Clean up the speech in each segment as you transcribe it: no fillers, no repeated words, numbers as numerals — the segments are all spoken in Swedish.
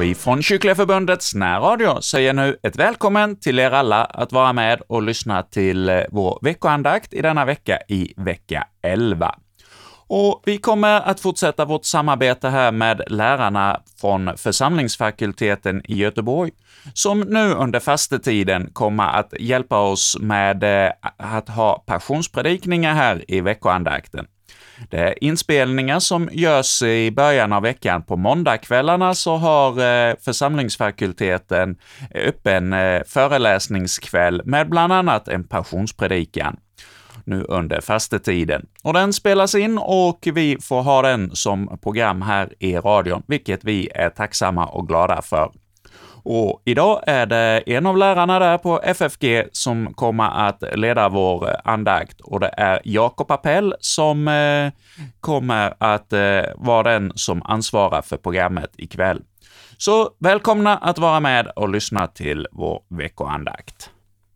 vi från Kyrkliga förbundets närradio säger nu ett välkommen till er alla att vara med och lyssna till vår veckoandakt i denna vecka i vecka 11. Och vi kommer att fortsätta vårt samarbete här med lärarna från församlingsfakulteten i Göteborg, som nu under fastetiden kommer att hjälpa oss med att ha passionspredikningar här i veckoandakten. Det är inspelningar som görs i början av veckan. På måndagskvällarna så har församlingsfakulteten öppen föreläsningskväll med bland annat en passionspredikan nu under fastetiden. Och den spelas in och vi får ha den som program här i radion, vilket vi är tacksamma och glada för. Och idag är det en av lärarna där på FFG som kommer att leda vår andakt, och det är Jakob Appell som kommer att vara den som ansvarar för programmet ikväll. Så välkomna att vara med och lyssna till vår veckoandakt.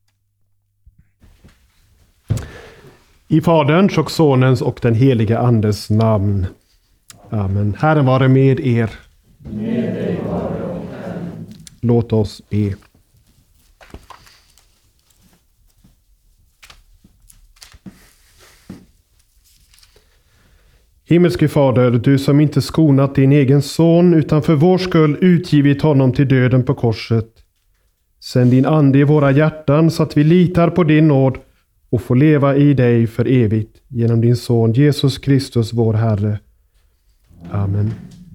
I Faderns och Sonens och den heliga Andes namn. Amen. Herren vare med er. Med dig vare. Låt oss be. Himmelske Fader, du som inte skonat din egen son utan för vår skull utgivit honom till döden på korset. Sänd din ande i våra hjärtan så att vi litar på din nåd och får leva i dig för evigt genom din son Jesus Kristus vår Herre. Amen.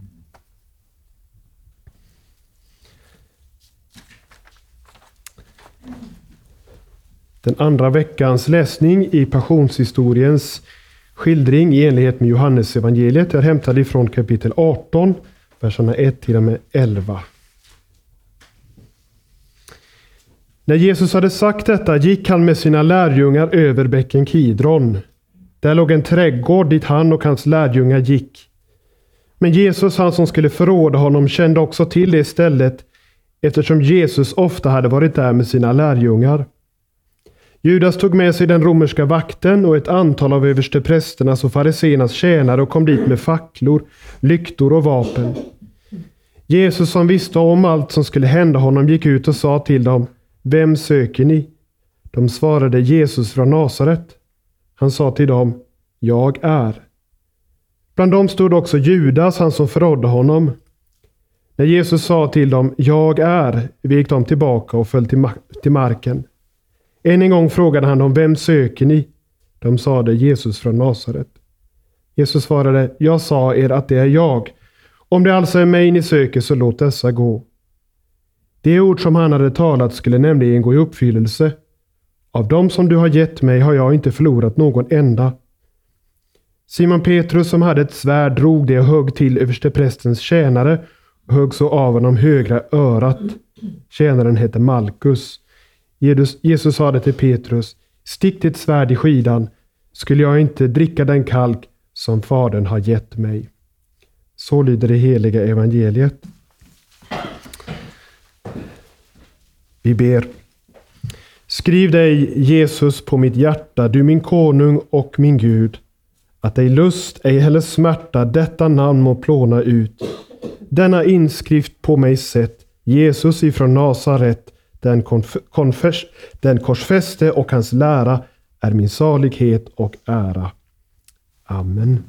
Den andra veckans läsning i passionshistoriens skildring i enlighet med Johannes evangeliet är hämtad ifrån kapitel 18, verserna 1 till och med 11. När Jesus hade sagt detta gick han med sina lärjungar över bäcken Kidron. Där låg en trädgård dit han och hans lärjungar gick. Men Jesus, han som skulle förråda honom, kände också till det stället, eftersom Jesus ofta hade varit där med sina lärjungar. Judas tog med sig den romerska vakten och ett antal av översteprästernas och fariseernas tjänare och kom dit med facklor, lyktor och vapen. Jesus, som visste om allt som skulle hända honom, gick ut och sa till dem: Vem söker ni? De svarade: Jesus från Nasaret. Han sa till dem: Jag är. Bland dem stod också Judas, han som förrådde honom. När Jesus sa till dem: Jag är, vek de tillbaka och föll till marken. Än en gång frågade han dem: Vem söker ni? De sade: Jesus från Nasaret. Jesus svarade: Jag sa er att det är jag. Om det alltså är mig ni söker, så låt dessa gå. Det ord som han hade talat skulle nämligen gå i uppfyllelse. Av dem som du har gett mig har jag inte förlorat någon enda. Simon Petrus, som hade ett svärd, drog det och högg till översteprästens tjänare och högg så av honom högra örat. Tjänaren hette Malkus. Jesus sa det till Petrus: Stick ditt svärd i skidan, skulle jag inte dricka den kalk som Fadern har gett mig. Så lyder det heliga evangeliet. Vi ber. Skriv dig, Jesus, på mitt hjärta, du min konung och min Gud, att ej lust, ej heller smärta detta namn må plåna ut. Denna inskrift på mig sätt, Jesus ifrån Nasaret, den korsfäste, och hans lära är min salighet och ära. Amen.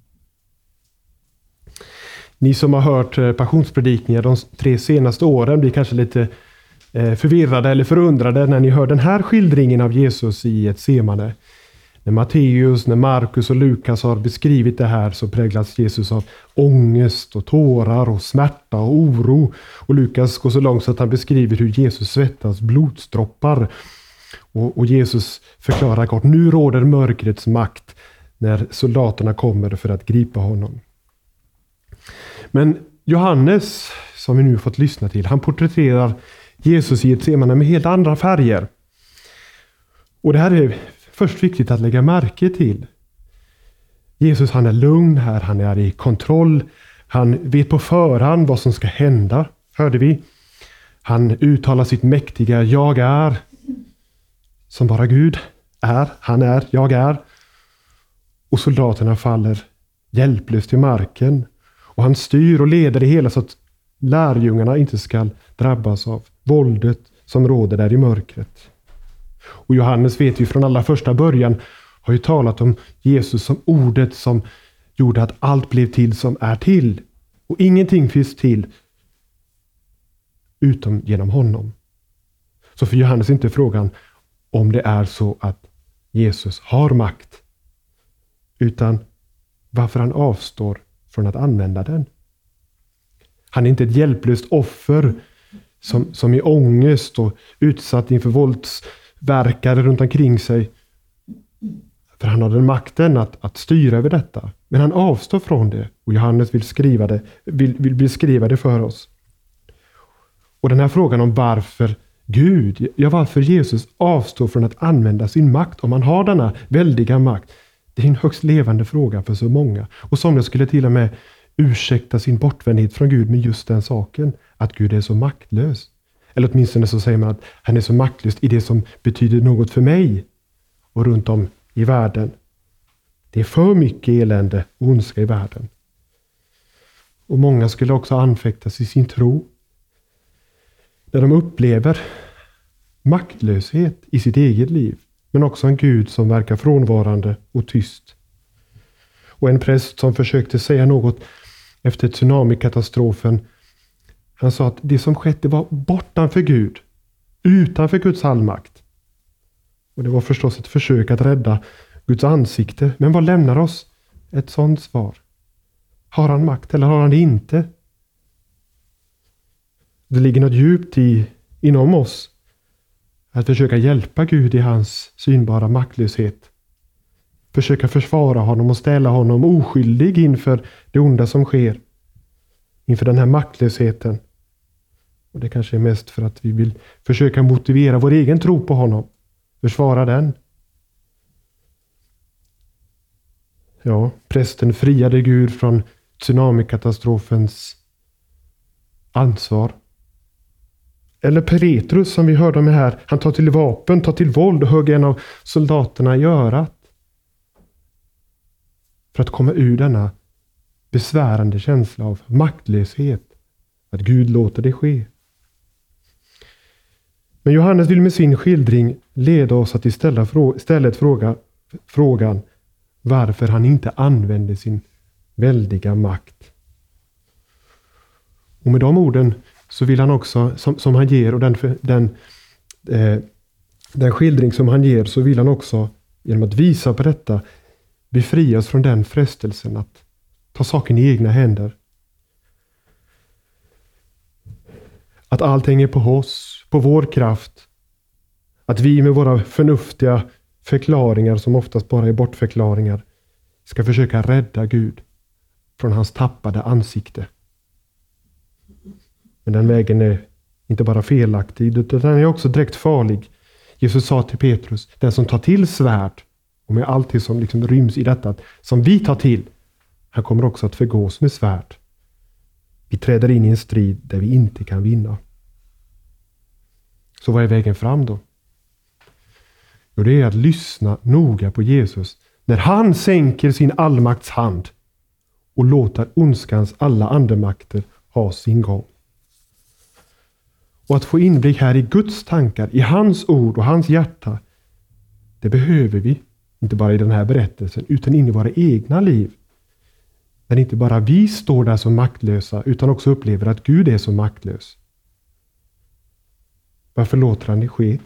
Ni som har hört passionspredikningar de 3 senaste åren blir kanske lite förvirrade eller förundrade när ni hör den här skildringen av Jesus i Getsemane. När Matteus, när Markus och Lukas har beskrivit det här, så präglas Jesus av ångest och tårar och smärta och oro. Och Lukas går så långt så att han beskriver hur Jesus svettas blodsdroppar. Och Jesus förklarar kort: nu råder mörkrets makt, när soldaterna kommer för att gripa honom. Men Johannes, som vi nu fått lyssna till, han porträtterar Jesus i Getsemane med helt andra färger. Och det här är först viktigt att lägga märke till. Jesus, han är lugn här, han är i kontroll. Han vet på förhand vad som ska hända, hörde vi. Han uttalar sitt mäktiga jag är, som bara Gud är. Han är, jag är. Och soldaterna faller hjälplöst till marken. Och han styr och leder det hela så att lärjungarna inte ska drabbas av våldet som råder där i mörkret. Och Johannes vet ju från allra första början har ju talat om Jesus som ordet som gjorde att allt blev till som är till. Och ingenting finns till utom genom honom. Så för Johannes är inte frågan om det är så att Jesus har makt, utan varför han avstår från att använda den. Han är inte ett hjälplöst offer som är ångest och utsatt inför våldsverkare runt omkring sig. För han har den makten att styra över detta. Men han avstår från det. Och Johannes vill beskriva det för oss. Och den här frågan om varför Gud, varför Jesus avstår från att använda sin makt, om han har denna väldiga makt. Det är en högst levande fråga för så många. Och somliga skulle till och med ursäkta sin bortvändhet från Gud med just den saken. Att Gud är så maktlös. Eller åtminstone så säger man att han är så maktlös i det som betyder något för mig. Och runt om i världen. Det är för mycket elände och ondska i världen. Och många skulle också anfäktas i sin tro. När de upplever maktlöshet i sitt eget liv. Men också en Gud som verkar frånvarande och tyst. Och en präst som försökte säga något efter tsunamikatastrofen. Han sa att det som skett det var bortanför Gud. Utanför Guds allmakt. Och det var förstås ett försök att rädda Guds ansikte. Men vad lämnar oss ett sådant svar? Har han makt eller har han det inte? Det ligger något djupt inom oss. Att försöka hjälpa Gud i hans synbara maktlöshet. Försöka försvara honom och ställa honom oskyldig inför det onda som sker. Inför den här maktlösheten. Och det kanske är mest för att vi vill försöka motivera vår egen tro på honom. Försvara den. Ja, prästen friade Gud från tsunamikatastrofens ansvar. Eller Petrus som vi hörde om här. Han tar till vapen, tar till våld och hugger en av soldaterna i örat. För att komma ur denna besvärande känsla av maktlöshet. Att Gud låter det ske. Men Johannes vill med sin skildring leda oss att istället frågan varför han inte använde sin väldiga makt. Och med de orden så vill han också, som han ger och den skildring som han ger, så vill han också genom att visa på detta befria oss från den frestelsen att ta saken i egna händer. Att allt hänger på oss, på vår kraft. Att vi med våra förnuftiga förklaringar, som oftast bara är bortförklaringar, ska försöka rädda Gud från hans tappade ansikte. Men den vägen är inte bara felaktig, utan den är också direkt farlig. Jesus sa till Petrus, den som tar till svärd, och med allt det som liksom ryms i detta, som vi tar till, han kommer också att förgås med svärd. Vi träder in i en strid där vi inte kan vinna. Så vad är vägen fram då? Jo, det är att lyssna noga på Jesus när han sänker sin allmakts hand och låter ondskans alla andemakter ha sin gång. Och att få inblick här i Guds tankar, i hans ord och hans hjärta, det behöver vi, inte bara i den här berättelsen, utan in i våra egna liv. När inte bara vi står där som maktlösa, utan också upplever att Gud är så maktlös. Varför låter han det ske?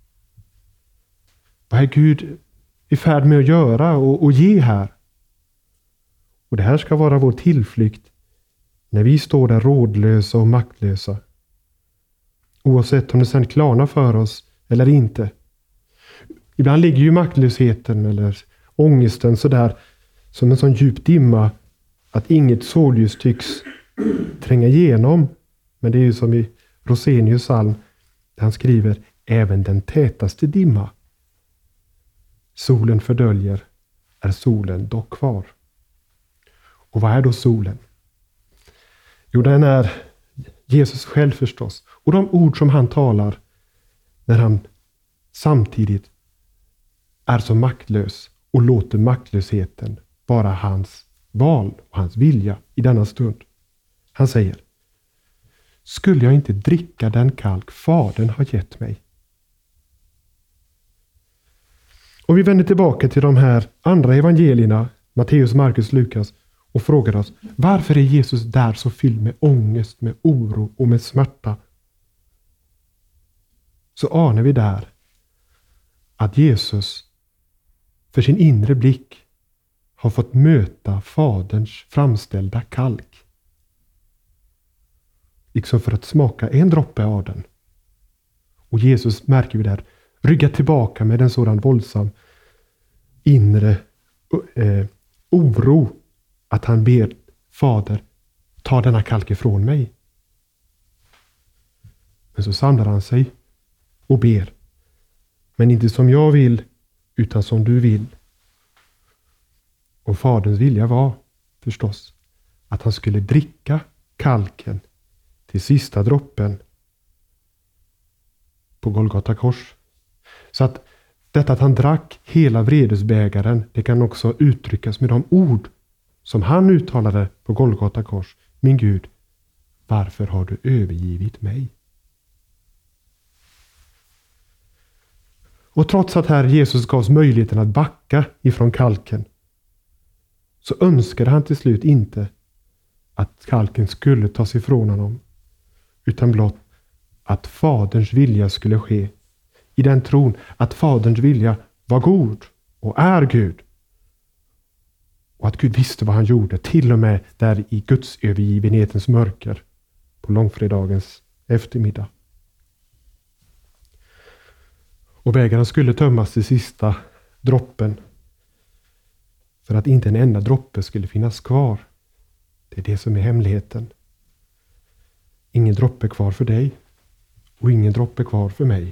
Vad är Gud i färd med att göra och ge här? Och det här ska vara vår tillflykt när vi står där rådlösa och maktlösa. Oavsett om det sen klarnar för oss eller inte. Ibland ligger ju maktlösheten eller ångesten så där som en sån djup dimma att inget solljus tycks tränga igenom. Men det är ju som i Rosenius psalm där han skriver även den tätaste dimma. Solen fördöljer, är solen dock kvar. Och vad är då solen? Jo, den är Jesus själv förstås. Och de ord som han talar när han samtidigt är så maktlös och låter maktlösheten vara hans val och hans vilja i denna stund. Han säger: skulle jag inte dricka den kalk Fadern har gett mig. Och vi vänder tillbaka till de här andra evangelierna, Matteus, Markus, Lukas, och frågar oss, varför är Jesus där så fylld med ångest, med oro och med smärta? Så anar vi där att Jesus för sin inre blick har fått möta Faderns framställda kalk. Liksom för att smaka en droppe av den. Och Jesus, märker vi där, ryggar tillbaka med en sådan våldsam inre oro att han ber Fader, ta denna kalk ifrån mig. Men så samlar han sig och ber. Men inte som jag vill, utan som du vill. Och Faderns vilja var förstås att han skulle dricka kalken till sista droppen på Golgata kors. Så att detta att han drack hela vredesbägaren, det kan också uttryckas med de ord som han uttalade på Golgata kors. Min Gud, varför har du övergivit mig? Och trots att här Jesus gavs möjligheten att backa ifrån kalken, så önskade han till slut inte att kalken skulle tas ifrån honom, utan blott att Faderns vilja skulle ske, i den tron att Faderns vilja var god och är Gud. Och att Gud visste vad han gjorde, till och med där i Guds övergivenhetens mörker på långfredagens eftermiddag. Och bägaren skulle tömmas till sista droppen, för att inte en enda droppe skulle finnas kvar. Det är det som är hemligheten. Ingen droppe kvar för dig och ingen droppe kvar för mig.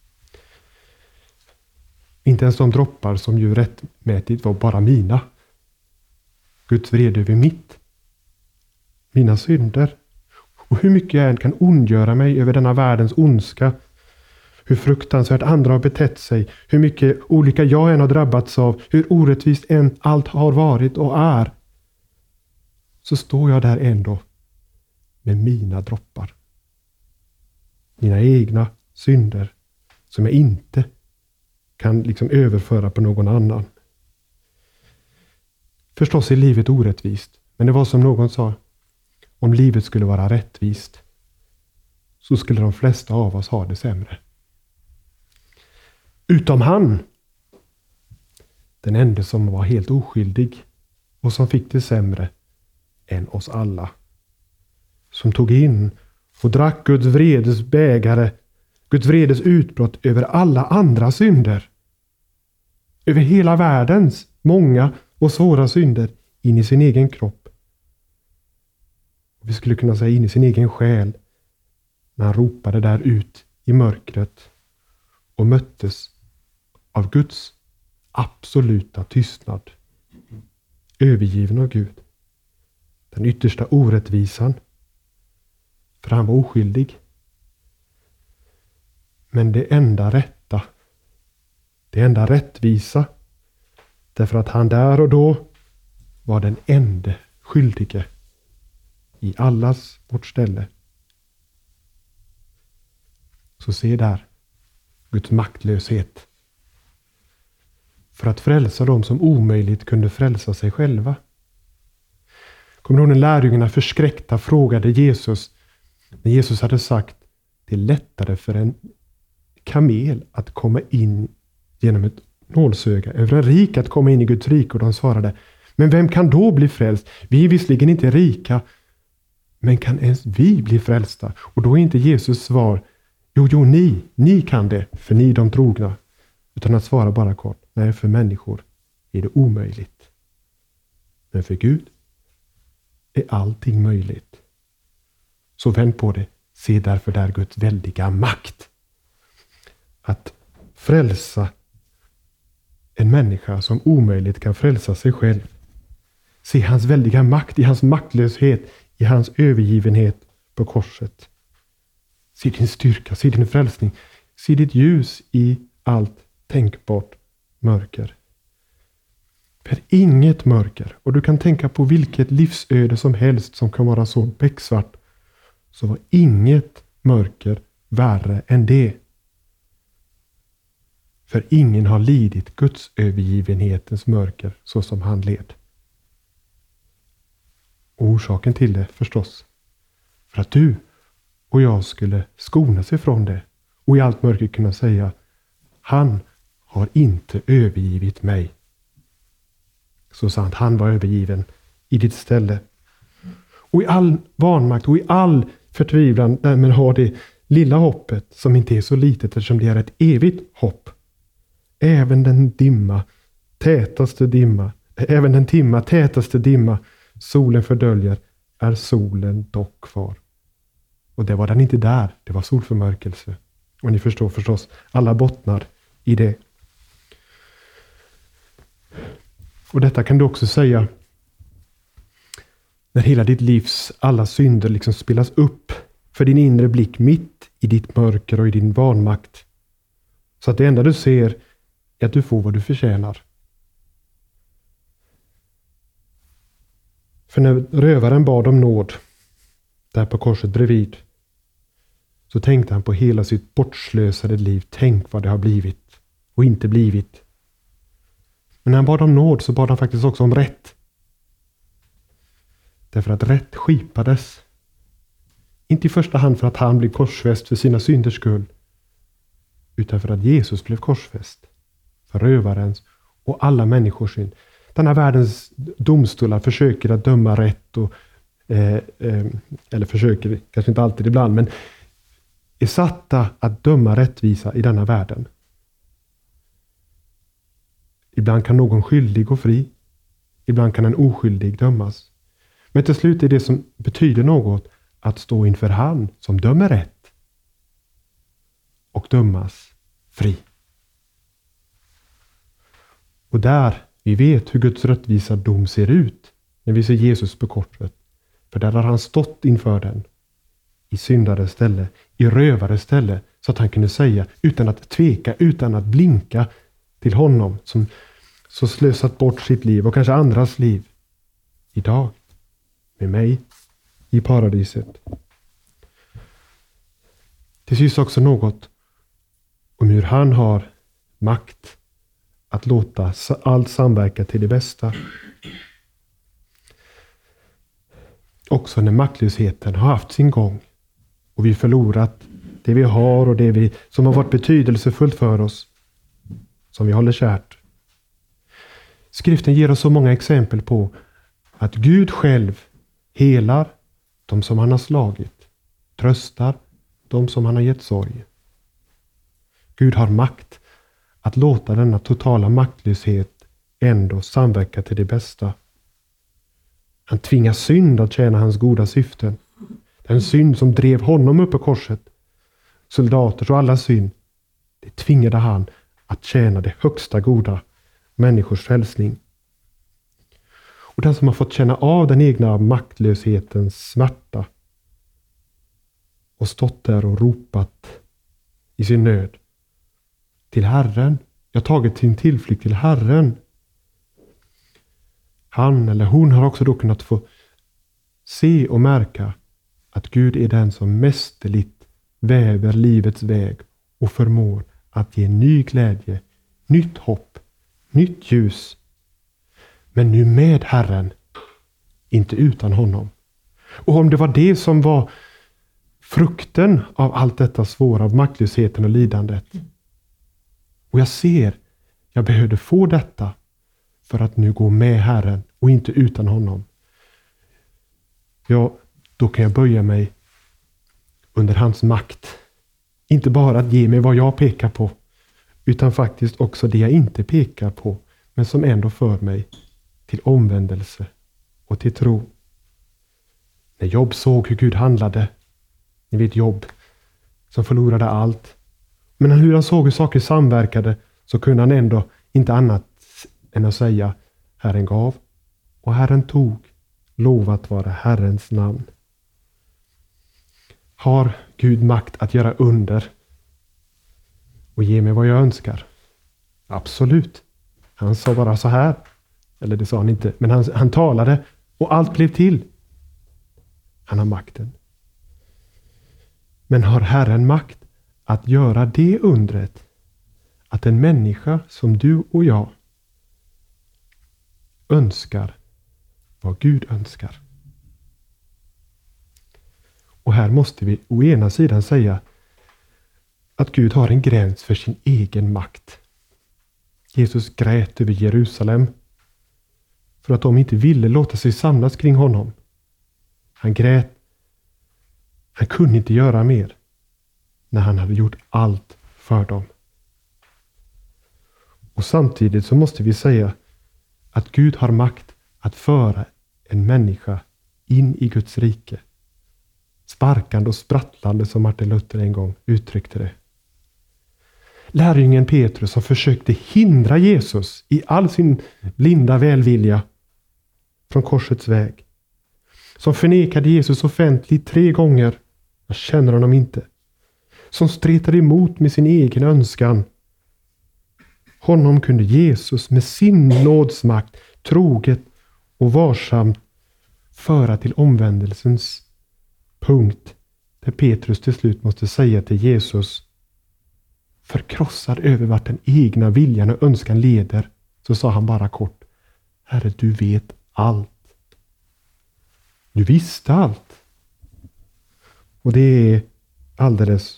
Inte ens de droppar som ju rättmätigt var bara mina. Guds vrede över mina synder. Och hur mycket jag än kan ondgöra mig över denna världens ondska, hur fruktansvärt andra har betett sig, hur mycket olika jag än har drabbats av, hur orättvist än allt har varit och är, så står jag där ändå med mina droppar. Mina egna synder som jag inte kan liksom överföra på någon annan. Förstås är livet orättvist, men det var som någon sa, om livet skulle vara rättvist så skulle de flesta av oss ha det sämre. Utom han, den enda som var helt oskyldig och som fick det sämre än oss alla. Som tog in och drack Guds vredes bägare, Guds vredes utbrott över alla andra synder. Över hela världens många och svåra synder in i sin egen kropp. Och vi skulle kunna säga in i sin egen själ, när han ropade där ut i mörkret och möttes av Guds absoluta tystnad. Övergiven av Gud. Den yttersta orättvisan. För han var oskyldig. Men det enda rätta. Det enda rättvisa. Därför att han där och då var den enda skyldige i allas vårt ställe. Så se där Guds maktlöshet. För att frälsa dem som omöjligt kunde frälsa sig själva. Kommer du ihåg när lärjungarna förskräckta frågade Jesus, när Jesus hade sagt, det är lättare för en kamel att komma in genom ett nålsöga, över en rik att komma in i Guds rike. Och de svarade, men vem kan då bli frälst? Vi är visserligen inte rika, men kan ens vi bli frälsta? Och då är inte Jesus svar, jo, ni kan det, för ni är de trogna. Utan att svara bara kort, nej, för människor är det omöjligt. Men för Gud är allting möjligt. Så vänd på det, se därför där Guds väldiga makt. Att frälsa en människa som omöjligt kan frälsa sig själv. Se hans väldiga makt i hans maktlöshet, i hans övergivenhet på korset. Se din styrka, se din frälsning, se ditt ljus i allt tänkbart mörker. För inget mörker, och du kan tänka på vilket livsöde som helst som kan vara så becksvart, så var inget mörker värre än det. För ingen har lidit Guds övergivenhetens mörker så som han led. Och orsaken till det förstås, för att du och jag skulle skonas ifrån det och i allt mörker kunna säga: han har inte övergivit mig. Så sant, han var övergiven i ditt ställe. Och i all vanmakt och i all förtvivlan därmed har det lilla hoppet som inte är så litet eftersom det är ett evigt hopp. Även den timma tätaste dimma solen fördöljer är solen dock kvar. Och det var den inte där, det var solförmörkelse. Och ni förstår förstås alla bottnar i det. Och detta kan du också säga när hela ditt livs alla synder liksom spelas upp för din inre blick mitt i ditt mörker och i din vanmakt. Så att det enda du ser är att du får vad du förtjänar. För när rövaren bad om nåd där på korset bredvid, så tänkte han på hela sitt bortslösade liv. Tänk vad det har blivit och inte blivit. Men när han bad om nåd så bad han faktiskt också om rätt. Därför att rätt skipades. Inte i första hand för att han blev korsfäst för sina synders skull, utan för att Jesus blev korsfäst för rövarens och alla människors synd. Denna världens domstolar försöker att döma rätt och eller försöker, kanske inte alltid ibland, men är satta att döma rättvisa i denna världen. Ibland kan någon skyldig gå fri. Ibland kan en oskyldig dömas. Men till slut är det som betyder något att stå inför han som dömer rätt och dömas fri. Och där vi vet hur Guds rättvisa dom ser ut när vi ser Jesus på korset. För där har han stått inför den i syndares ställe, i rövares ställe, så att han kunde säga utan att tveka, utan att blinka till honom som så slösat bort sitt liv och kanske andras liv. Idag med mig i paradiset. Till sist också något om hur han har makt att låta allt samverka till det bästa. Också när maktlösheten har haft sin gång och vi förlorat det vi har och det som har varit betydelsefullt för oss, som vi håller kärt. Skriften ger oss så många exempel på att Gud själv helar de som han har slagit, tröstar de som han har gett sorg. Gud har makt att låta denna totala maktlöshet ändå samverka till det bästa. Han tvingar synd att tjäna hans goda syften. Den synd som drev honom upp på korset, soldaters och alla synd, det tvingade han att tjäna det högsta goda, människors frälsning. Och den som har fått känna av den egna maktlöshetens smärta och stått där och ropat i sin nöd till Herren. Jag har tagit sin tillflykt till Herren. Han eller hon har också då kunnat få se och märka att Gud är den som mästerligt väver livets väg och förmår att ge ny glädje, nytt hopp, nytt ljus. Men nu med Herren, inte utan honom. Och om det var det som var frukten av allt detta svåra, av maktlösheten och lidandet. Och jag behövde få detta för att nu gå med Herren och inte utan honom. Ja, då kan jag böja mig under hans makt. Inte bara att ge mig vad jag pekar på, utan faktiskt också det jag inte pekar på, men som ändå för mig till omvändelse och till tro. När Job såg hur Gud handlade, ni vet Job som förlorade allt, men hur han såg hur saker samverkade, så kunde han ändå inte annat än att säga: Herren gav och Herren tog, lovat vara Herrens namn. Har Gud makt att göra under och ge mig vad jag önskar? Absolut. Han sa bara så här, eller det sa han inte, men han talade och allt blev till. Han har makten. Men har Herren makt att göra det undret att en människa som du och jag önskar vad Gud önskar? Och här måste vi å ena sidan säga att Gud har en gräns för sin egen makt. Jesus grät över Jerusalem för att de inte ville låta sig samlas kring honom. Han grät. Han kunde inte göra mer när han hade gjort allt för dem. Och samtidigt så måste vi säga att Gud har makt att föra en människa in i Guds rike. Sparkande och sprattlande, som Martin Luther en gång uttryckte det. Lärjungen Petrus som försökte hindra Jesus i all sin blinda välvilja från korsets väg. Som förnekade Jesus offentligt 3 gånger. Jag känner honom inte. Som stretade emot med sin egen önskan. Honom kunde Jesus med sin nådsmakt troget och varsamt föra till omvändelsens punkt, där Petrus till slut måste säga till Jesus, förkrossad över vart den egna viljan och önskan leder, så sa han bara kort: Herre, du vet allt. Du visste allt. Och det är alldeles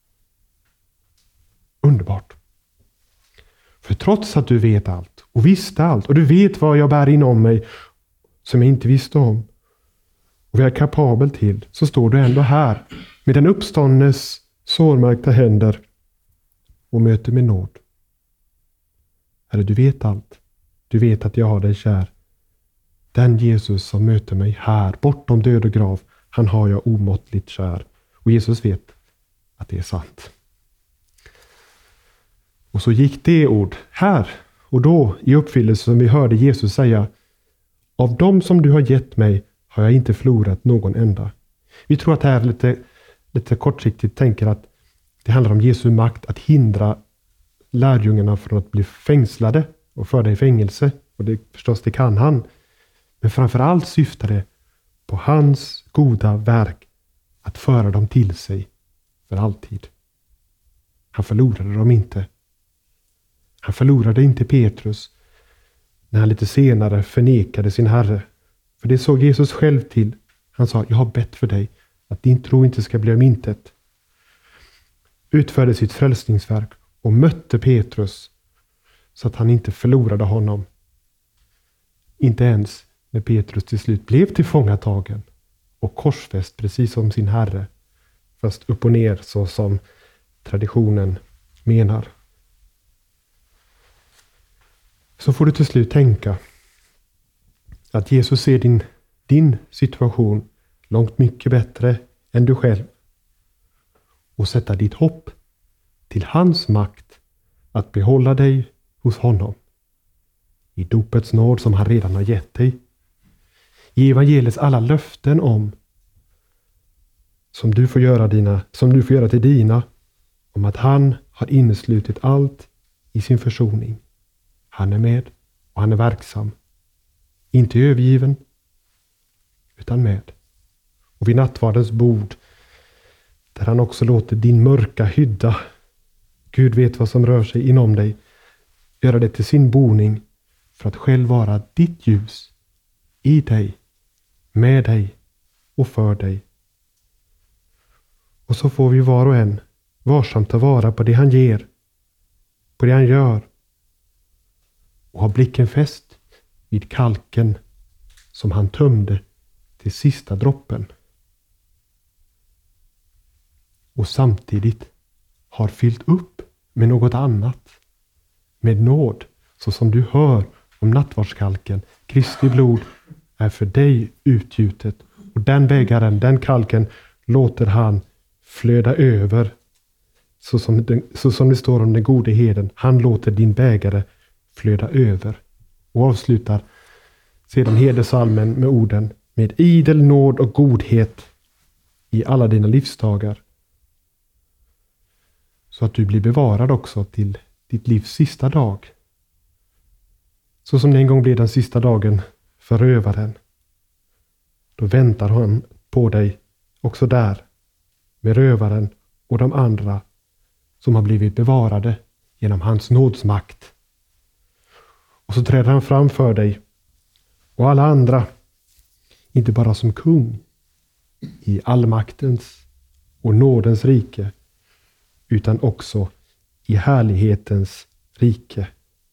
underbart. För trots att du vet allt och visste allt, och du vet vad jag bär inom mig som jag inte visste om, och vi är kapabel till, så står du ändå här med den uppståndnes sårmärkta händer och möter med nåd. Herre, du vet allt. Du vet att jag har dig kär. Den Jesus som möter mig här, bortom död och grav, han har jag omåttligt kär. Och Jesus vet att det är sant. Och så gick det ord här och då i uppfyllelse som vi hörde Jesus säga: av dem som du har gett mig har jag inte förlorat någon enda. Vi tror att det här lite kortsiktigt tänker att det handlar om Jesu makt att hindra lärjungarna från att bli fängslade och förda i fängelse. Och det kan han. Men framförallt syftar det på hans goda verk att föra dem till sig för alltid. Han förlorade dem inte. Han förlorade inte Petrus när han lite senare förnekade sin Herre. För det såg Jesus själv till. Han sa: jag har bett för dig att din tro inte ska bli om intet. Utförde sitt frälsningsverk och mötte Petrus så att han inte förlorade honom. Inte ens när Petrus till slut blev tillfångatagen och korsfäst precis som sin Herre, fast upp och ner så som traditionen menar. Så får du till slut tänka att Jesus ser din situation långt mycket bättre än du själv, och sätta ditt hopp till hans makt att behålla dig hos honom i dopets nåd som han redan har gett dig, i evangeliets alla löften om som du får göra till dina, om att han har inneslutit allt i sin försoning. Han är med och han är verksam. Inte övergiven, utan med. Och vid nattvardens bord, där han också låter din mörka hydda, Gud vet vad som rör sig inom dig, göra det till sin boning för att själv vara ditt ljus i dig, med dig och för dig. Och så får vi var och en varsamt ta vara på det han ger, på det han gör, och ha blicken fäst vid kalken som han tömde till sista droppen. Och samtidigt har fyllt upp med något annat, med nåd, så som du hör om nattvardskalken. Kristi blod är för dig utgjutet, och den bägaren, den kalken, låter han flöda över, så som det står om den gode herden. Han låter din bägare flöda över. Och avslutar sedan herdesalmen med orden: med idel nåd och godhet i alla dina livsdagar, så att du blir bevarad också till ditt livs sista dag. Så som det en gång blev den sista dagen för rövaren. Då väntar han på dig också där, med rövaren och de andra som har blivit bevarade genom hans nådsmakt. Och så träder han fram för dig och alla andra, inte bara som kung i allmaktens och nådens rike, utan också i härlighetens rike.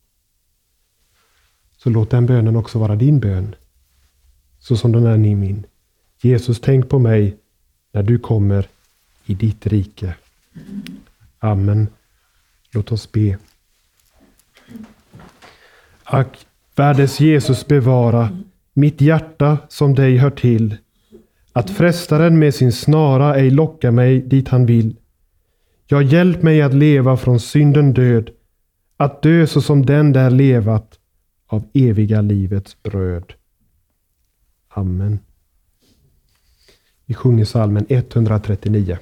Så låt den bönen också vara din bön, så som den är min. Jesus, tänk på mig när du kommer i ditt rike. Amen. Låt oss be. Ack, världens Jesus, bevara mitt hjärta som dig hör till, att frestaren med sin snara ej lockar mig dit han vill. Jag hjälp mig att leva från synden död, att dö så som den där levat av eviga livets bröd. Amen. Vi sjunger psalmen 139.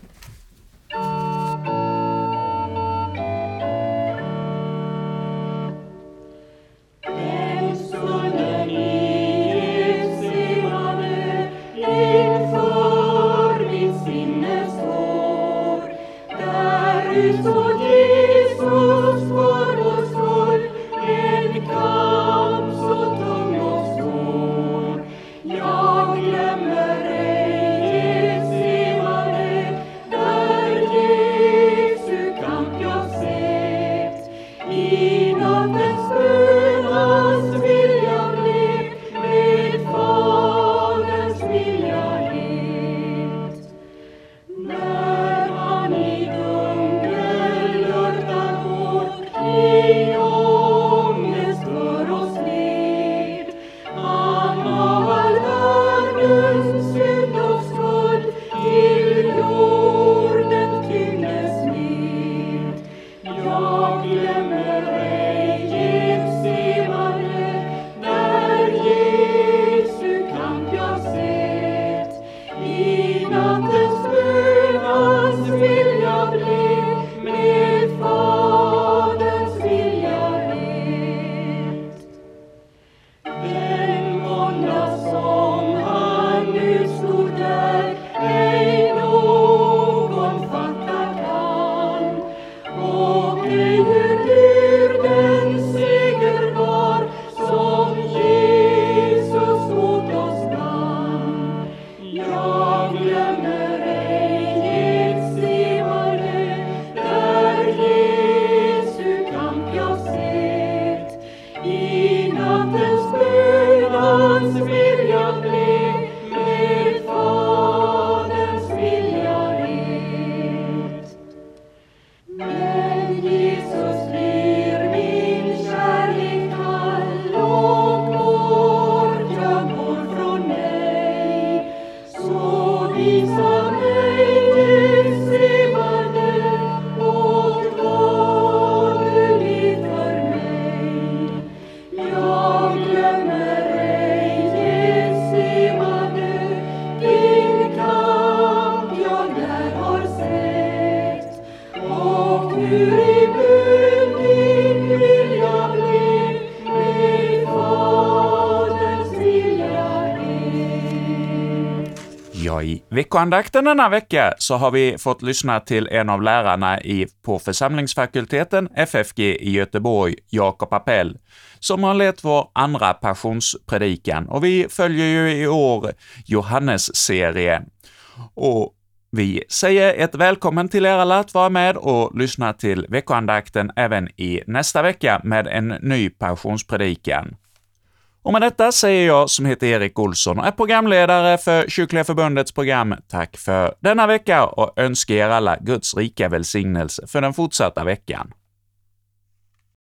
I veckoandakten denna vecka så har vi fått lyssna till en av lärarna på församlingsfakulteten FFG i Göteborg, Jakob Appell, som har lett vår andra passionspredikan, och vi följer ju i år Johannes-serien. Och vi säger ett välkommen till er alla att vara med och lyssna till veckoandakten även i nästa vecka med en ny passionspredikan. Och med detta säger jag, som heter Erik Olsson och är programledare för Kyrkliga förbundets program, tack för denna vecka och önskar er alla Guds rika välsignelse för den fortsatta veckan.